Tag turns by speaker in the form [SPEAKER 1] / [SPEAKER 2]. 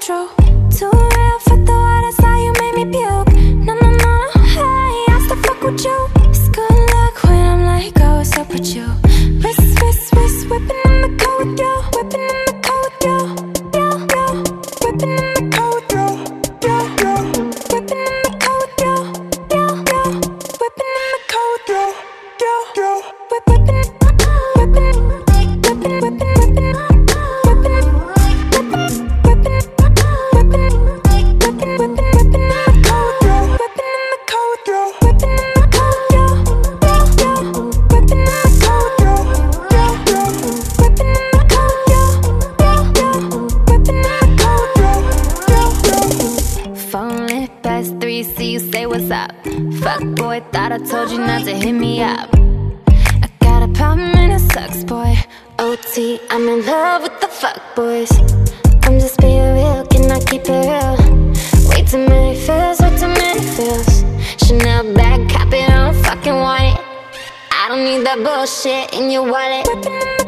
[SPEAKER 1] true. Too real for the water, saw you made me puke. No, no, no, no, hey, I still fuck with you. It's good luck when I'm like, oh, what's up with you? Wrist, wrist, wrist, whipping in the car with you. Whipping in the car with you. Yo, yo, whipping in the car with you. Yo, yo, whipping in the car with you. Yo, yo, whipping in the car with you. Yo, yo, whipping, whipping, whipping, whipping, whipping. See you say what's up. Fuck boy, thought I told you not to hit me up. I got a problem and it sucks, boy. OT, I'm in love with the fuck boys. I'm just being real, can I keep it real? Way too many feels, way too many feels. Chanel bag, cop it, I don't fucking want it. I don't need that bullshit in your wallet.